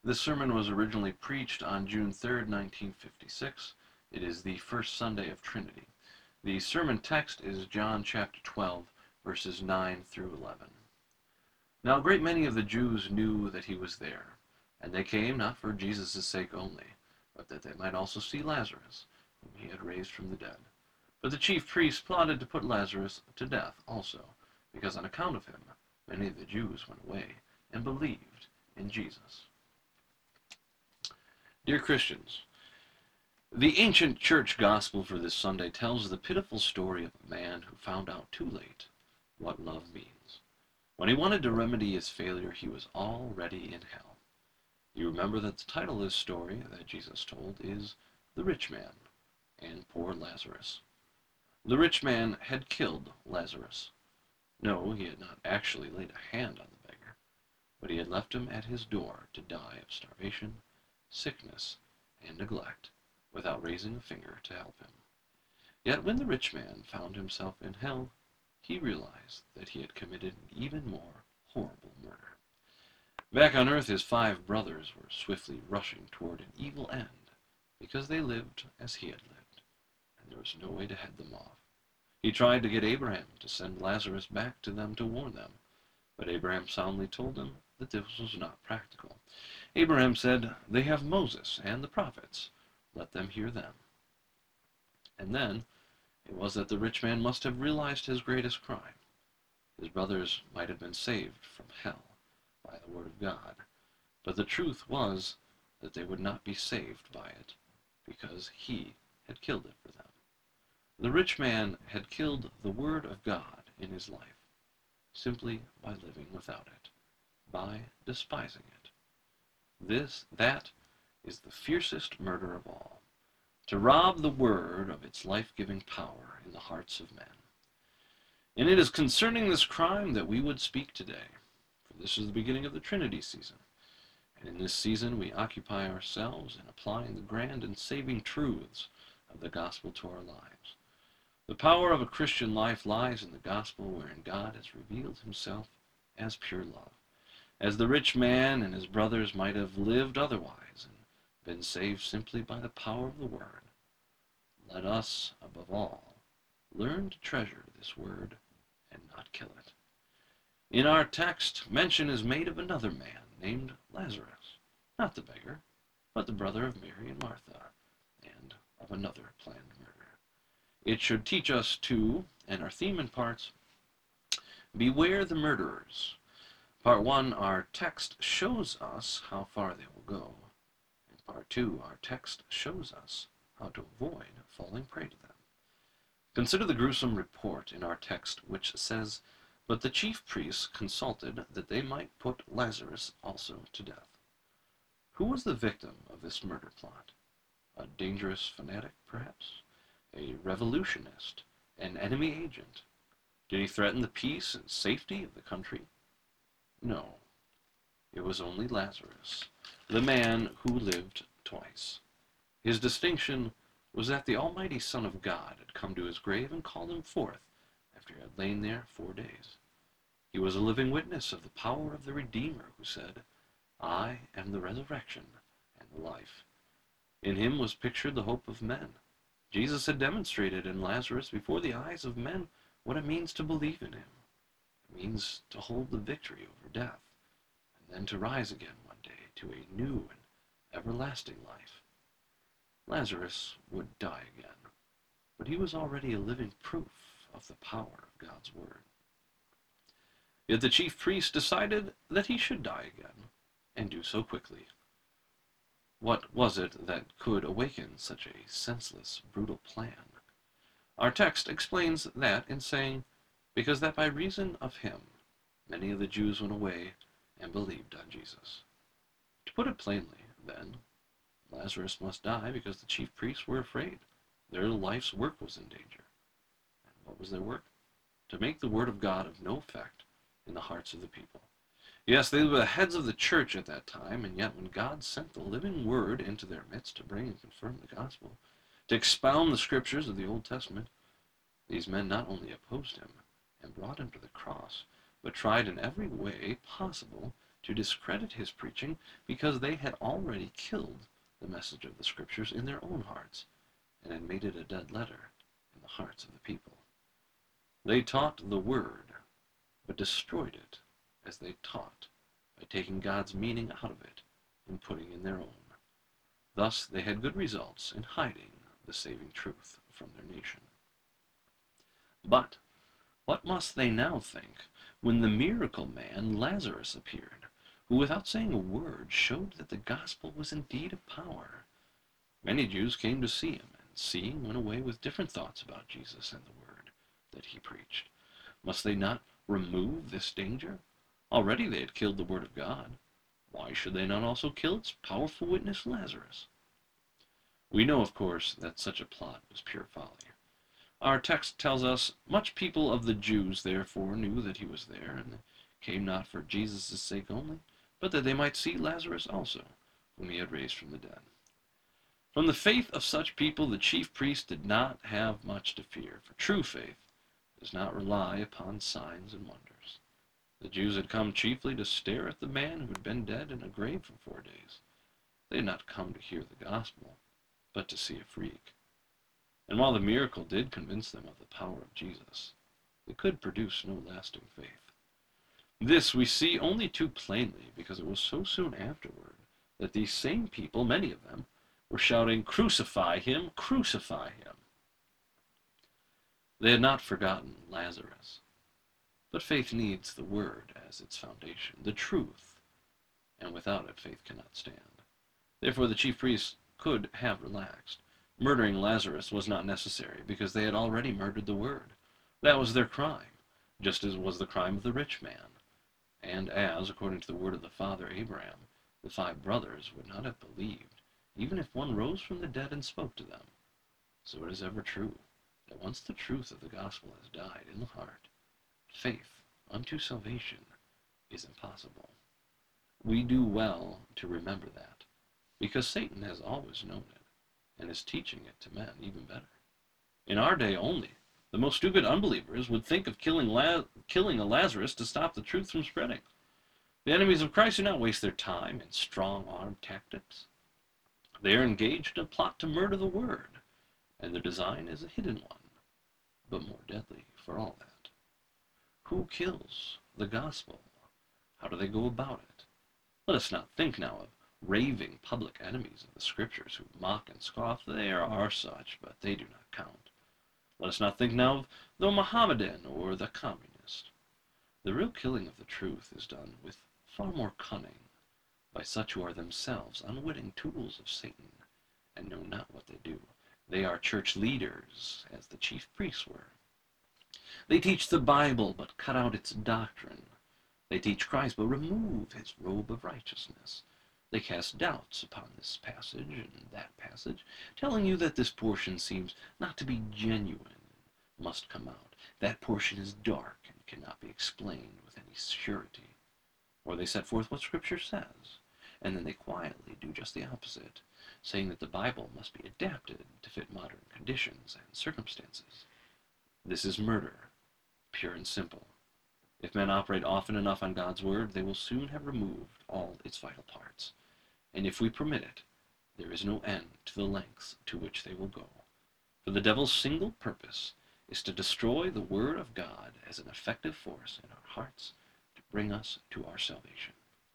This sermon was originally preached on June 3rd, 1956. It is the first Sunday of Trinity. The sermon text is John chapter 12, verses 9 through 11. Now a great many of the Jews knew that he was there, and they came not for Jesus' sake only, but that they might also see Lazarus, whom he had raised from the dead. But the chief priests plotted to put Lazarus to death also, because on account of him many of the Jews went away and believed in Jesus. Dear Christians, the ancient church gospel for this Sunday tells the pitiful story of a man who found out too late what love means. When he wanted to remedy his failure, he was already in hell. You remember that the title of this story that Jesus told is The Rich Man and Poor Lazarus. The rich man had killed Lazarus. No, he had not actually laid a hand on the beggar, but he had left him at his door to die of starvation, sickness, and neglect, without raising a finger to help him. Yet when the rich man found himself in hell, he realized that he had committed an even more horrible murder. Back on earth, his 5 brothers were swiftly rushing toward an evil end, because they lived as he had lived, and there was no way to head them off. He tried to get Abraham to send Lazarus back to them to warn them, but Abraham soundly told him that this was not practical. Abraham said, "They have Moses and the prophets. Let them hear them." And then it was that the rich man must have realized his greatest crime. His brothers might have been saved from hell by the word of God, but the truth was that they would not be saved by it, because he had killed it for them. The rich man had killed the word of God in his life, simply by living without it, by despising it. That is the fiercest murder of all, to rob the word of its life-giving power in the hearts of men. And it is concerning this crime that we would speak today, for this is the beginning of the Trinity season. And in this season we occupy ourselves in applying the grand and saving truths of the gospel to our lives. The power of a Christian life lies in the gospel, wherein God has revealed himself as pure love, as the rich man and his brothers might have lived otherwise and been saved simply by the power of the word. Let us, above all, learn to treasure this word and not kill it. In our text, mention is made of another man named Lazarus, not the beggar, but the brother of Mary and Martha, and of another planned murder. It should teach us to, and our theme in parts, beware the murderers. Part 1, our text shows us how far they will go. In Part 2, our text shows us how to avoid falling prey to them. Consider the gruesome report in our text which says, "But the chief priests consulted that they might put Lazarus also to death." Who was the victim of this murder plot? A dangerous fanatic, perhaps? A revolutionist? An enemy agent? Did he threaten the peace and safety of the country? No. It was only Lazarus, the man who lived twice. His distinction was that the almighty Son of God had come to his grave and called him forth after he had lain there 4 days. He was a living witness of the power of the Redeemer who said, "I am the resurrection and the life." In him was pictured the hope of men. Jesus had demonstrated in Lazarus before the eyes of men what it means to believe in him. It means to hold the victory over death, and then to rise again one day to a new and everlasting life. Lazarus would die again, but he was already a living proof of the power of God's word. Yet the chief priest decided that he should die again, and do so quickly. What was it that could awaken such a senseless, brutal plan? Our text explains that in saying, "Because that by reason of him many of the Jews went away and believed on Jesus." To put it plainly, then, Lazarus must die because the chief priests were afraid. Their life's work was in danger. And what was their work? To make the word of God of no effect in the hearts of the people. Yes, they were the heads of the church at that time, and yet when God sent the living word into their midst to bring and confirm the gospel, to expound the scriptures of the Old Testament, these men not only opposed him and brought him to the cross, but tried in every way possible to discredit his preaching because they had already killed the message of the Scriptures in their own hearts and had made it a dead letter in the hearts of the people. They taught the Word, but destroyed it as they taught, by taking God's meaning out of it and putting in their own. Thus they had good results in hiding the saving truth from their nation. But what must they now think when the miracle man Lazarus appeared, who without saying a word showed that the gospel was indeed of power? Many Jews came to see him, and seeing went away with different thoughts about Jesus and the word that he preached. Must they not remove this danger? Already they had killed the word of God. Why should they not also kill its powerful witness Lazarus? We know, of course, that such a plot was pure folly. Our text tells us, much people of the Jews therefore knew that he was there, and they came not for Jesus' sake only, but that they might see Lazarus also, whom he had raised from the dead. From the faith of such people the chief priests did not have much to fear, for true faith does not rely upon signs and wonders. The Jews had come chiefly to stare at the man who had been dead in a grave for 4 days. They had not come to hear the gospel, but to see a freak. And while the miracle did convince them of the power of Jesus, it could produce no lasting faith. This we see only too plainly because it was so soon afterward that these same people, many of them, were shouting, "Crucify him! Crucify him!" They had not forgotten Lazarus. But faith needs the word as its foundation, the truth, and without it faith cannot stand. Therefore the chief priests could have relaxed. Murdering Lazarus was not necessary, because they had already murdered the word. That was their crime, just as was the crime of the rich man. And as, according to the word of the father Abraham, the 5 brothers would not have believed, even if one rose from the dead and spoke to them, so it is ever true, that once the truth of the gospel has died in the heart, faith unto salvation is impossible. We do well to remember that, because Satan has always known it, and is teaching it to men even better. In our day only, the most stupid unbelievers would think of killing a Lazarus to stop the truth from spreading. The enemies of Christ do not waste their time in strong-arm tactics. They are engaged in a plot to murder the word, and their design is a hidden one, but more deadly for all that. Who kills the gospel? How do they go about it? Let us not think now of raving public enemies of the Scriptures who mock and scoff. There are such, but they do not count. Let us not think now of the Mohammedan or the communist. The real killing of the truth is done with far more cunning by such who are themselves unwitting tools of Satan and know not what they do. They are church leaders, as the chief priests were. They teach the Bible, but cut out its doctrine. They teach Christ, but remove his robe of righteousness. They cast doubts upon this passage and that passage, telling you that this portion seems not to be genuine and must come out. That portion is dark and cannot be explained with any surety. Or they set forth what Scripture says, and then they quietly do just the opposite, saying that the Bible must be adapted to fit modern conditions and circumstances. This is murder, pure and simple. If men operate often enough on God's word, they will soon have removed all its vital parts. And if we permit it, there is no end to the lengths to which they will go. For the devil's single purpose is to destroy the word of God as an effective force in our hearts to bring us to our salvation.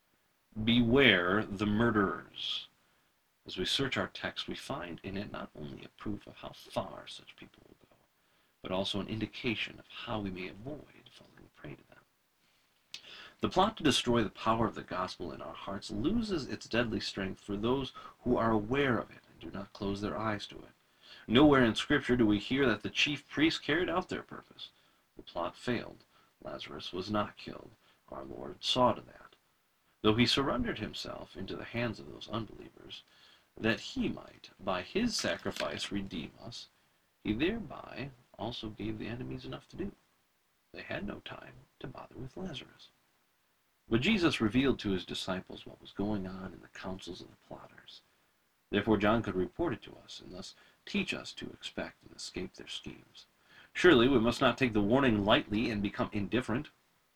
Beware the murderers. As we search our text, we find in it not only a proof of how far such people will go, but also an indication of how we may avoid falling prey to them. The plot to destroy the power of the gospel in our hearts loses its deadly strength for those who are aware of it and do not close their eyes to it. Nowhere in Scripture do we hear that the chief priests carried out their purpose. The plot failed. Lazarus was not killed. Our Lord saw to that. Though he surrendered himself into the hands of those unbelievers, that he might, by his sacrifice, redeem us, he thereby also gave the enemies enough to do. They had no time to bother with Lazarus. But Jesus revealed to his disciples what was going on in the councils of the plotters. Therefore John could report it to us, and thus teach us to expect and escape their schemes. Surely we must not take the warning lightly and become indifferent.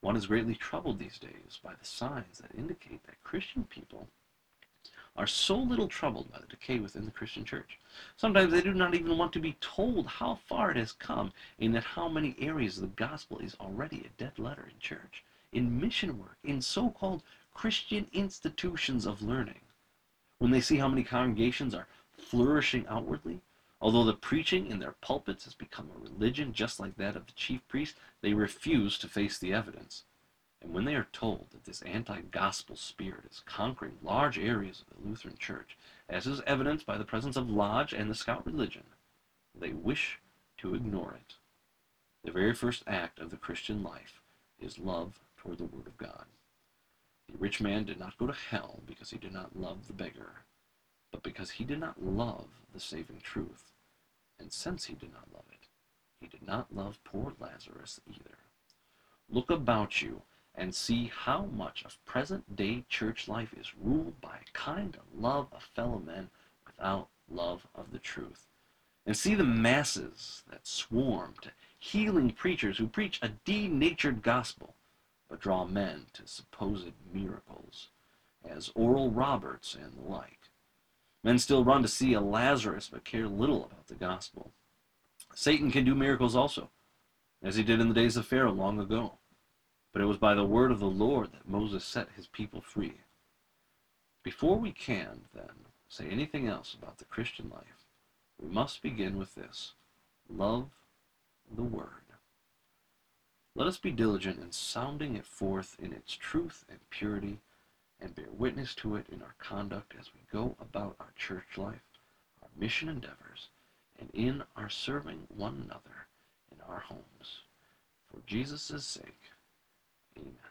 One is greatly troubled these days by the signs that indicate that Christian people are so little troubled by the decay within the Christian church. Sometimes they do not even want to be told how far it has come, and in how many areas the gospel is already a dead letter in church, in mission work, in so-called Christian institutions of learning. When they see how many congregations are flourishing outwardly, although the preaching in their pulpits has become a religion just like that of the chief priest, they refuse to face the evidence. And when they are told that this anti-gospel spirit is conquering large areas of the Lutheran Church, as is evidenced by the presence of Lodge and the Scout religion, they wish to ignore it. The very first act of the Christian life is love toward the Word of God. The rich man did not go to hell because he did not love the beggar, but because he did not love the saving truth. And since he did not love it, he did not love poor Lazarus either. Look about you and see how much of present-day church life is ruled by a kind of love of fellow men without love of the truth. And see the masses that swarm to healing preachers who preach a denatured gospel, but draw men to supposed miracles, as Oral Roberts and the like. Men still run to see a Lazarus, but care little about the gospel. Satan can do miracles also, as he did in the days of Pharaoh long ago. But it was by the word of the Lord that Moses set his people free. Before we can, then, say anything else about the Christian life, we must begin with this: love the Word. Let us be diligent in sounding it forth in its truth and purity, and bear witness to it in our conduct as we go about our church life, our mission endeavors, and in our serving one another in our homes. For Jesus' sake, amen.